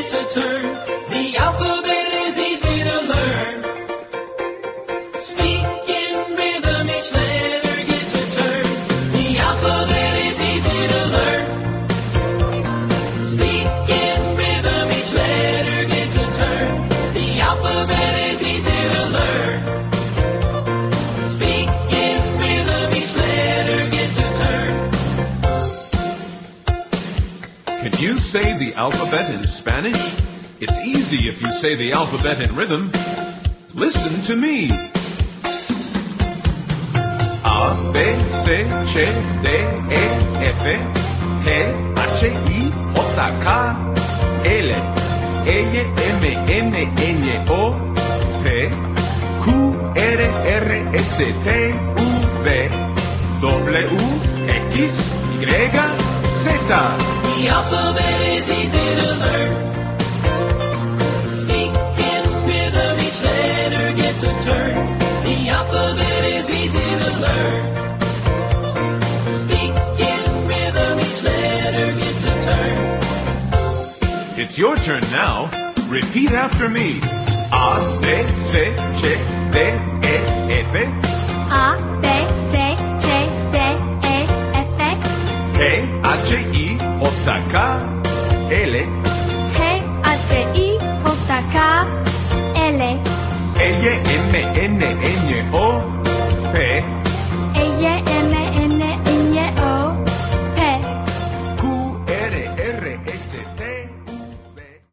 gets a turn. The alphabet is easy to learn. Speak in rhythm, each letter gets a turn. The alphabet is easy to learn. Speak in rhythm, each letter gets a turn. The alphabet is easy to learn. Speak in rhythm, each letter gets a turn. Can you say the alphabet in Spanish? It's easy if you say the alphabet in rhythm. Listen to me. A, B, C, H, D, E, F, G, H, I, J, K, L, M, N, N, O, P, Q, R, R, S, T, V, W, X, Y, Z. The alphabet is easy to learn. Speak in rhythm, each letter gets a turn. The alphabet is easy to learn. Speak in rhythm, each letter gets a turn. It's your turn now. Repeat after me. A, B, C, H, D, E, F, A, B, C, H, D, E, F, G, H, I, J, K, L, G, H, I, J, K, L, M, N, N, O, P,